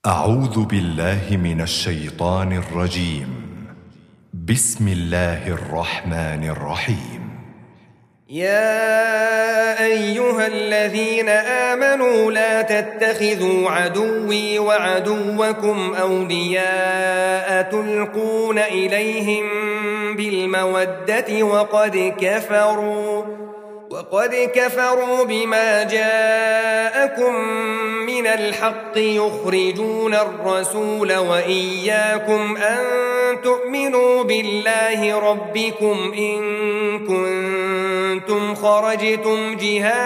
أعوذ بالله من الشيطان الرجيم. بسم الله الرحمن الرحيم. يا أيها الذين آمنوا لا تتخذوا عدوي وعدوكم أولياء تلقون إليهم بالمودة وقد كفروا بما جاءكم من الحق يخرجون الرسول وإياكم أن تؤمنوا بالله ربكم إن كنتم خرجتم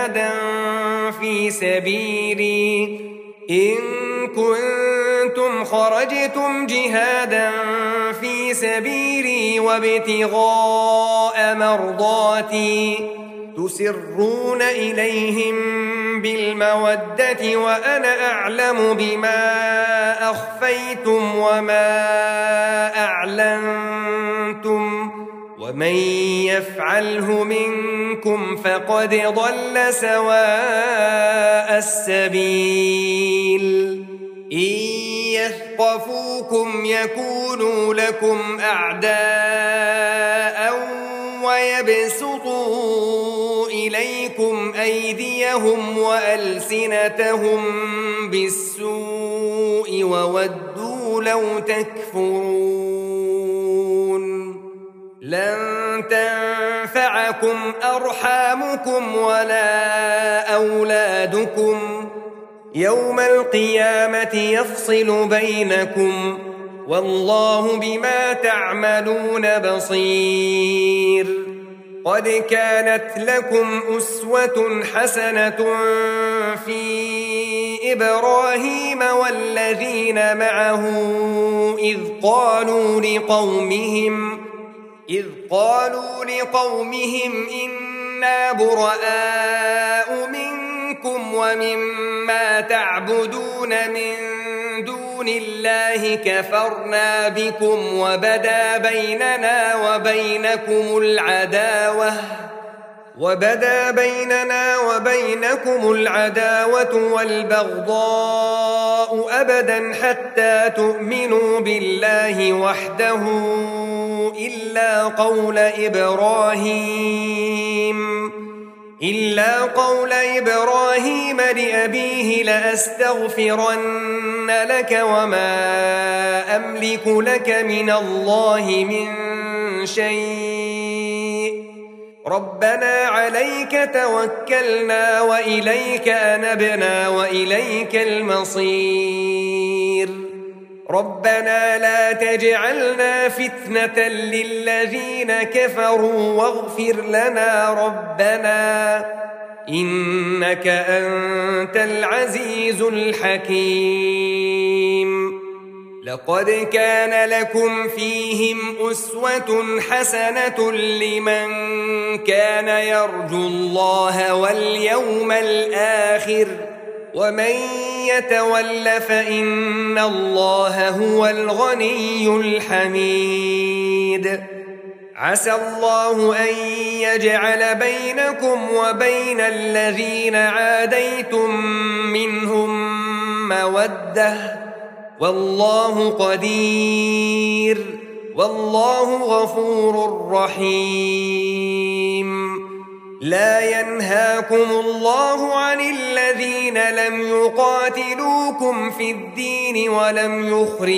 جهادا في سبيلي وابتغاء مرضاتي تسرون إليهم بالمودة وأنا أعلم بما أخفيتم وما أعلنتم ومن يفعله منكم فقد ضل سواء السبيل. إن يثقفوكم يكونوا لكم أعداء ويبسطوا إليكم أيديهم وألسنتهم بالسوء وودوا لو تكفرون. لن تنفعكم أرحامكم ولا أولادكم يوم القيامة يفصل بينكم والله بما تعملون بصير. قد كانت لكم أسوة حسنة في إبراهيم والذين معه إذ قالوا لقومهم إنا براء منكم ومما تعبدون من دون الله كفرنا بكم وبدا بيننا وبينكم العداوة والبغضاء أبدا حتى تؤمنوا بالله وحده إلا قول إبراهيم لأبيه لأستغفرن لك وما أملك لك من الله من شيء ربنا عليك توكلنا وإليك أنبنا وإليك المصير. ربنا لا تجعلنا فتنة للذين كفروا واغفر لنا ربنا إنك أنت العزيز الحكيم. لقد كان لكم فيهم أسوة حسنة لمن كان يرجو الله واليوم الآخر ومن يتول فإن الله هو الغني الحميد. عسى الله أن يجعل بينكم وبين الذين عاديتم منهم مودة والله قدير والله غفور رحيم. لا ينهاكم الله عن الذين لم يقاتلوكم في الدين ولم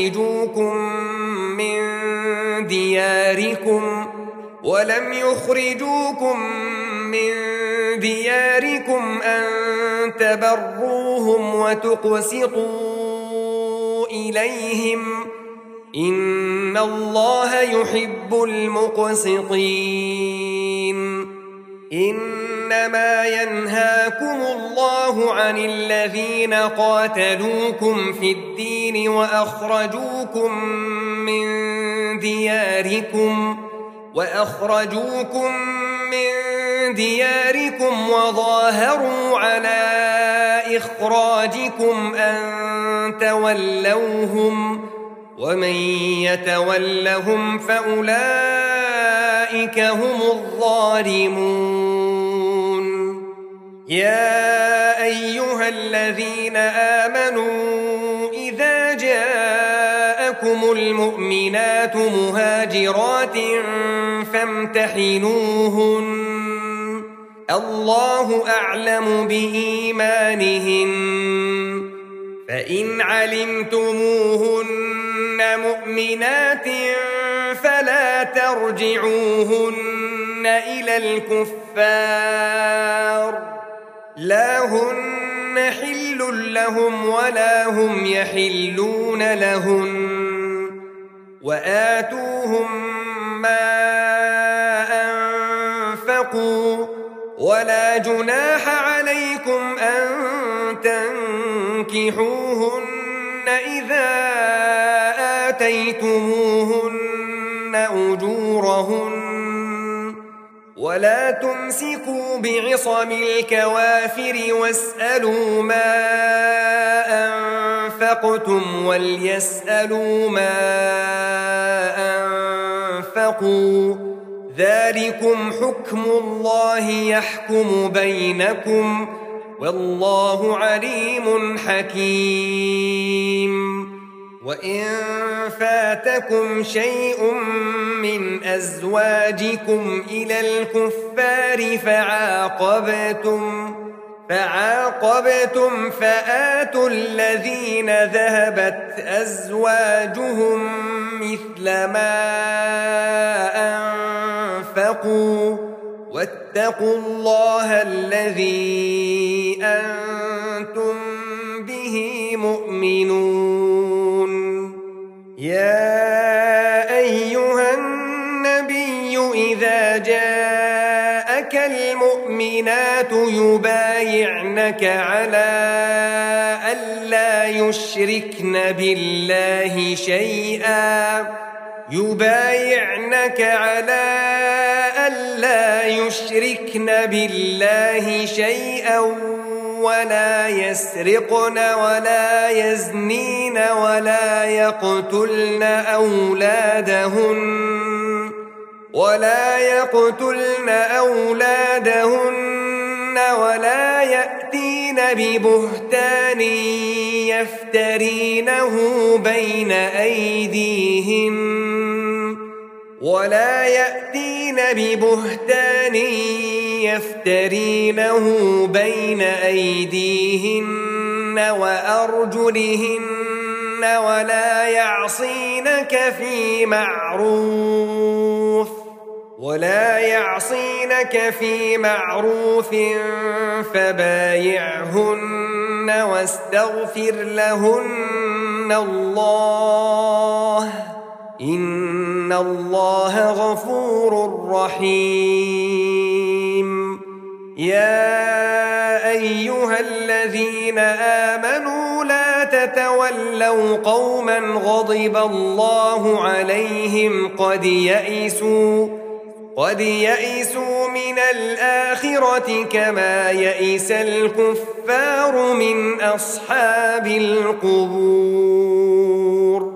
يخرجوكم من دياركم أن تبروهم وتقسطوا إليهم إن الله يحب المقسطين. إنما ينهاكم الله عن الذين قاتلوكم في الدين وأخرجوكم من دياركم وظاهروا على إخراجكم أن تولوهم ومن يتولهم فأولئك هم الظالمون. يا أيها الذين آمنوا إذا جاءكم المؤمنات مهاجرات فامتحنوهن الله أعلم بإيمانهن فإن علمتموهن مؤمنات فلا ترجعوهن إلى الكفار لا هن حل لهم ولا هم يحلون لهن وآتوهم ما أنفقوا ولا جناح عليكم أن تنكحوهن إذا آتيتموهن أجورهن ولا تمسكوا بعصم الكوافر واسألوا ما أنفقتم وليسألوا ما أنفقوا ذلكم حكم الله يحكم بينكم والله عليم حكيم وإن فاتكم شيء من أزواجكم إلى الكفار فعاقبتم فآتوا الذين ذهبت أزواجهم مثل ما أنفقوا واتقوا الله الذي أنتم به مؤمنون يا أيها النبي إذا جاءك المؤمنات يبايعنك على ألا يشركن بالله شيئا ولا يسرقن ولا يزنين ولا يقتلن أولادهن ولا يأتين ببهتان يفترينه بين أيديهن وأرجلهن ولا يعصينك في معروف فبايعهن واستغفر لهن الله إن الله غفور رحيم يا أيها الذين آمنوا لا تتولوا قوما غضب الله عليهم قد يئسوا من الآخرة كما يئس الكفار من أصحاب القبور